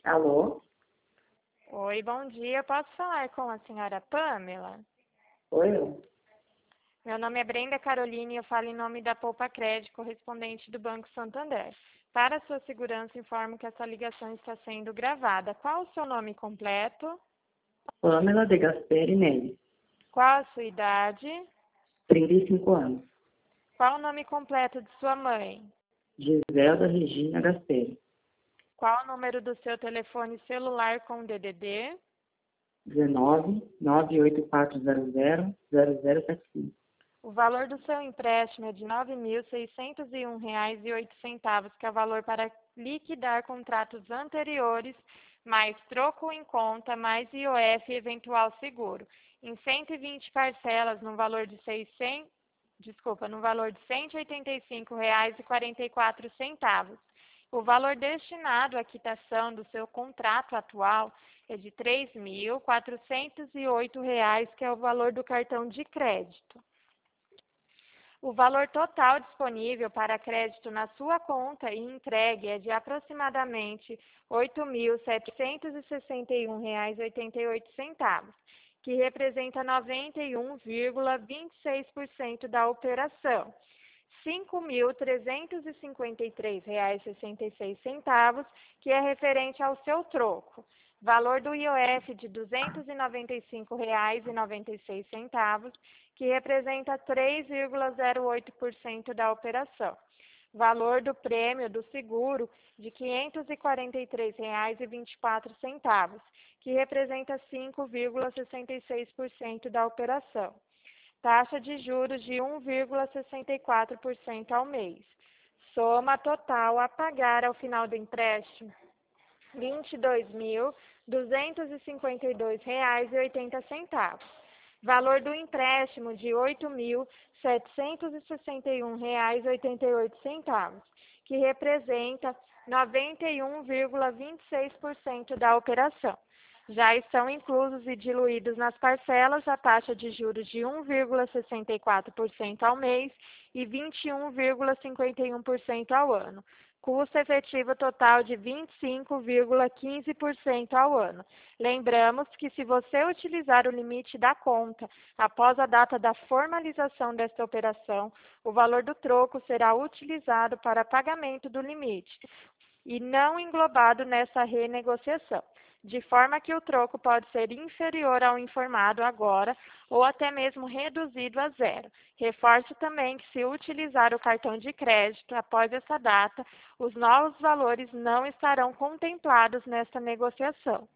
Alô? Oi, bom dia. Posso falar com a senhora Pamela? Oi, eu? Meu nome é Brenda Caroline e eu falo em nome da Poupa Crédito, correspondente do Banco Santander. Para sua segurança, informo que essa ligação está sendo gravada. Qual o seu nome completo? Pamela de Gasperi Neves, Qual a sua idade? 35 anos. Qual o nome completo de sua mãe? Giselda Regina Gasperi, Qual o número do seu telefone celular com DDD? 19 984000075. O valor do seu empréstimo é de R$ 9.601,08, que é o valor para liquidar contratos anteriores, mais troco em conta, mais IOF e eventual seguro, em 120 parcelas no valor de no valor de R$ 185,44. O valor destinado à quitação do seu contrato atual é de R$ 3.408, que é o valor do cartão de crédito. O valor total disponível para crédito na sua conta e entregue é de aproximadamente R$ 8.761,88, que representa 91,26% da operação. R$ 5.353,66, que é referente ao seu troco. Valor do IOF de R$ 295,96, que representa 3,08% da operação. Valor do prêmio do seguro de R$ 543,24, que representa 5,66% da operação. Taxa de juros de 1,64% ao mês. Soma total a pagar ao final do empréstimo, R$ 22.252,80. Valor do empréstimo de R$ 8.761,88, que representa 91,26% da operação. Já estão inclusos e diluídos nas parcelas a taxa de juros de 1,64% ao mês e 21,51% ao ano. Custo efetivo total de 25,15% ao ano. Lembramos que se você utilizar o limite da conta após a data da formalização desta operação, o valor do troco será utilizado para pagamento do limite e não englobado nessa renegociação, de forma que o troco pode ser inferior ao informado agora ou até mesmo reduzido a zero. Reforço também que, se utilizar o cartão de crédito após essa data, os novos valores não estarão contemplados nesta negociação.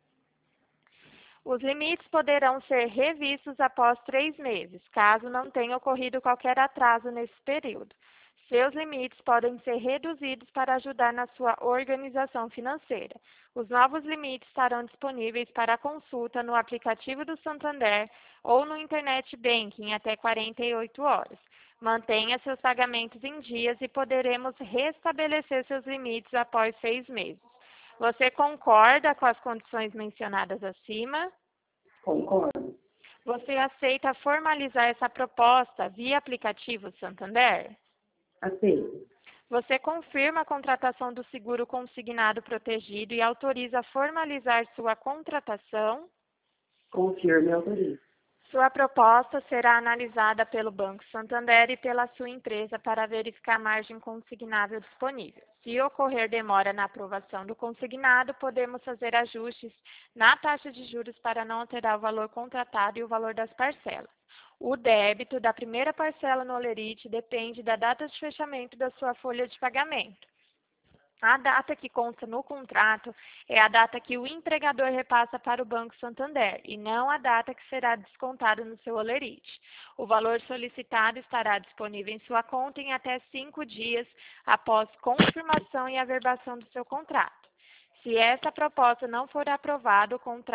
Os limites poderão ser revistos após 3 meses, caso não tenha ocorrido qualquer atraso nesse período. Seus limites podem ser reduzidos para ajudar na sua organização financeira. Os novos limites estarão disponíveis para consulta no aplicativo do Santander ou no Internet Banking até 48 horas. Mantenha seus pagamentos em dias e poderemos restabelecer seus limites após 6 meses. Você concorda com as condições mencionadas acima? Concordo. Você aceita formalizar essa proposta via aplicativo Santander? Aceito. Você confirma a contratação do seguro consignado protegido e autoriza a formalizar sua contratação? Confirme e autorize. Sua proposta será analisada pelo Banco Santander e pela sua empresa para verificar a margem consignável disponível. Se ocorrer demora na aprovação do consignado, podemos fazer ajustes na taxa de juros para não alterar o valor contratado e o valor das parcelas. O débito da primeira parcela no Olerite depende da data de fechamento da sua folha de pagamento. A data que consta no contrato é a data que o empregador repassa para o Banco Santander e não a data que será descontada no seu Olerite. O valor solicitado estará disponível em sua conta em até 5 dias após confirmação e averbação do seu contrato. Se essa proposta não for aprovada,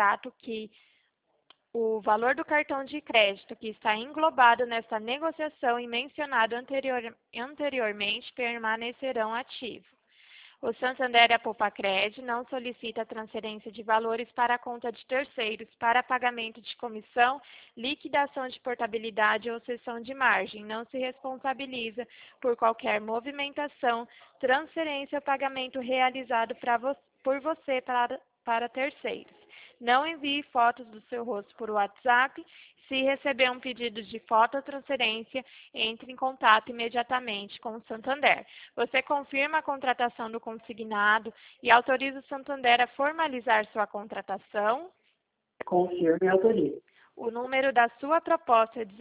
o valor do cartão de crédito que está englobado nesta negociação e mencionado anteriormente permanecerão ativos. O Santander e a Poupa Crédito não solicita a transferência de valores para a conta de terceiros para pagamento de comissão, liquidação de portabilidade ou cessão de margem. Não se responsabiliza por qualquer movimentação, transferência ou pagamento realizado por você para terceiros. Não envie fotos do seu rosto por WhatsApp. Se receber um pedido de fototransferência, entre em contato imediatamente com o Santander. Você confirma a contratação do consignado e autoriza o Santander a formalizar sua contratação? Confirmo e autorizo. O número da sua proposta é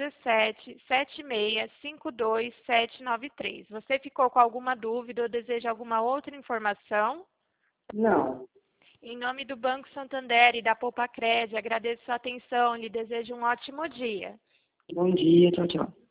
1776522793. Você ficou com alguma dúvida ou deseja alguma outra informação? Não. Em nome do Banco Santander e da Poupa Cred, agradeço sua atenção e lhe desejo um ótimo dia. Bom dia, tchau, tchau.